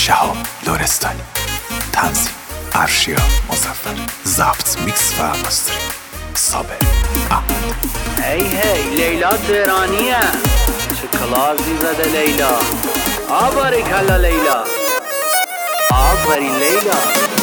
شهاب لرستانی، تنظیم ارشیا مظفر، ضبط میکس و مستری صابر احمد. هی لیلا تهرانیه، چه کلازی زده لیلا. آباری کلا لیلا، آفرین لیلا.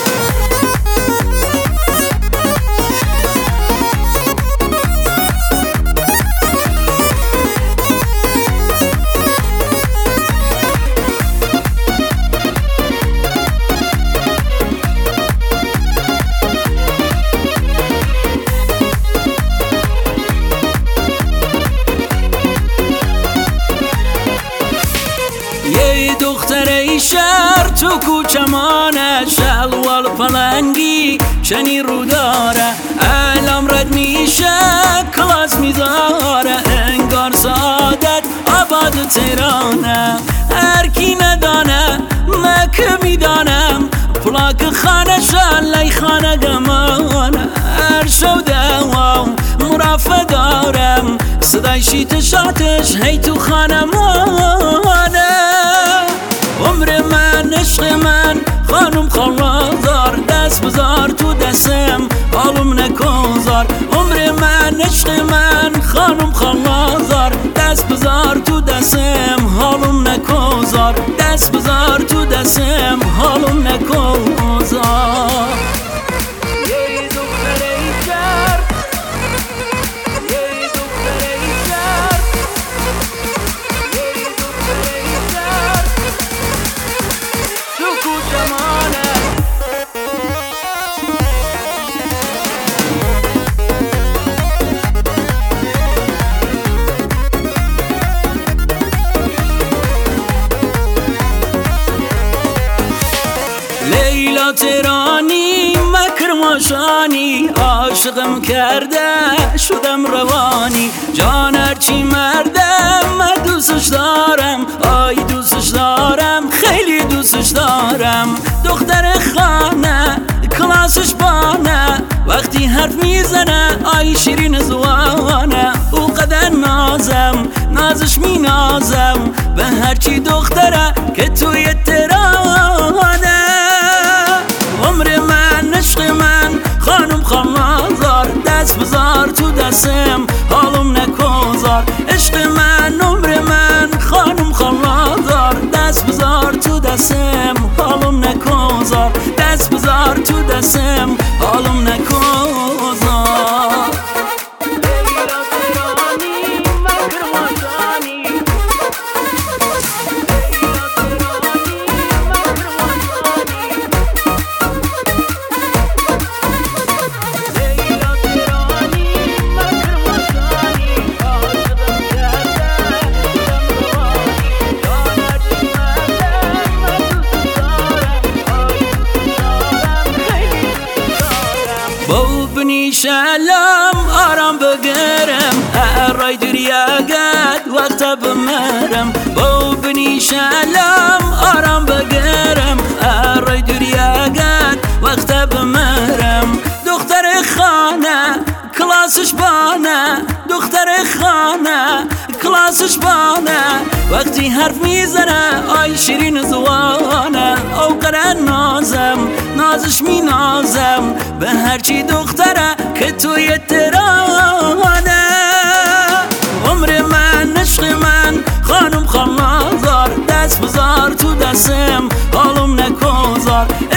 یه دختره شهر تو کوچمانه، شلوار پلنگی چنین رو داره، علم رد میشه کلاس میذاره، انگار سعادت آباد تهرانه. هر کی ندانه مکه میدانم، پلاک خانه شلی خانه گمانه. هر شو دوام مرافع دارم، صدای شیت شاتش هی تو خانه مانه. عمر من عشق من خانم خالازار، دست بذار تو دستم حالم نکوزار. عمر من عشق من خانم خالازار، دست بذار تو دستم حالم نکوزار. دست بذار تو دستم حالم نکوزار. لیلا تهرانی مکرماشانی، عاشقم کرده شدم روانی. جان هرچی مردم من دوستش دارم، آی دوستش دارم خیلی دوستش دارم. دختر خانه کلاسش بانه، وقتی حرف میزنه آی شیرین زوانه. او قدر نازم نازش می نازم به هرچی دختره که توی تهرانه. عمر من عشق من خانم خالازار، دست بذار تو دستم حالم نکوزار. عشق من عمر من خانم خالازار، دست بذار تو دستم حالم نکوزار. دست بذار تو دستم حالم نکوزار. شلم آرام بگرم، رای دریاگت وقت بمرم. بنی شلم آرام بگرم، رای دریاگت وقت بمرم. دختر خانه کلاسش بانه، دختر خانه کلاسش بانه. وقتی حرف میزنه آی شیرین زوانه. او قدر نازم نازش می نازم به هرچی دختره که توی تهرانه. عمر من عشق من خانم خالازار، دست بذار تو دستم حالم نکوزار.